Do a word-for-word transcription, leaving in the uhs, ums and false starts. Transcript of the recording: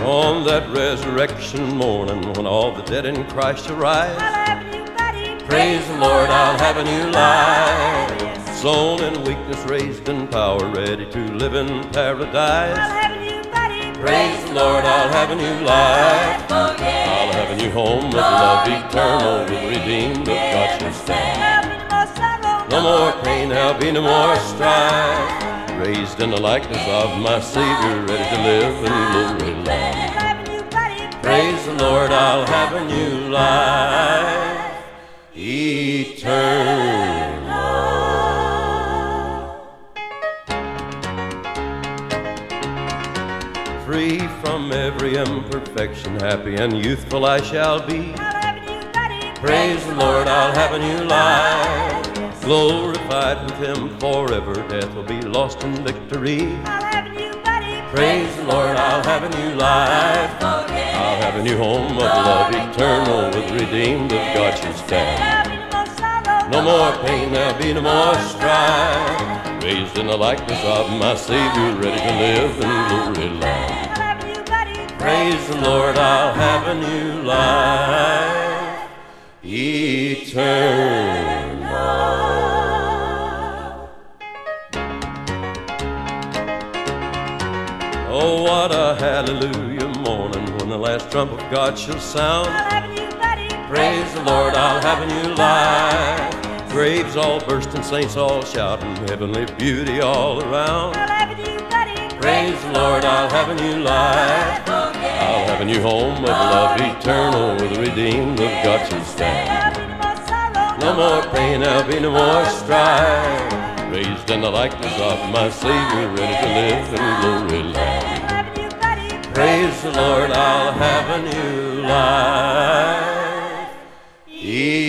On that resurrection morning when all the dead in Christ shall rise, I'll have a new body. praise the Lord, I'll have a new life. Sown in weakness, raised in power, ready to live in paradise. I'll have a new body. Praise the Lord, I'll have a new life. I'll have a new home of love eternal with redeemed of God shall stand. There'll be no more sorrow. No more pain, there'll be no more strife. Raised in the likeness of my Savior, ready to live in glory land. I'll have a new body. Praise the Lord, I'll have a new life eternal. Free from every imperfection, happy and youthful I shall be. I'll have a new body. Praise the Lord, I'll have a new life. Glorified with Him forever, death will be lost in victory. I'll have a new body. Praise the Lord, I'll have a new life. I'll have a new home of love eternal with redeemed of God shall stand. There'll be no more sorrow. No more pain, there'll be no more strife. Raised in the likeness of my Savior, ready to live in glory land. I'll have a new body. Praise the Lord, I'll have a new life eternal. Oh, what a hallelujah morning when the last trump of God shall sound. I'll have a new body. Praise the Lord, I'll have a new life. Graves all bursting, saints all shouting, heavenly beauty all around. I'll have a new body. Praise the Lord, I'll have a new life. I'll have a new home of love eternal with the redeemed of God shall stand. There'll be no more sorrow. No more pain, there'll be no more strife. Raised in the likeness of my Savior, ready to live in glory land. I'll have a new body. Praise the Lord, I'll have a new life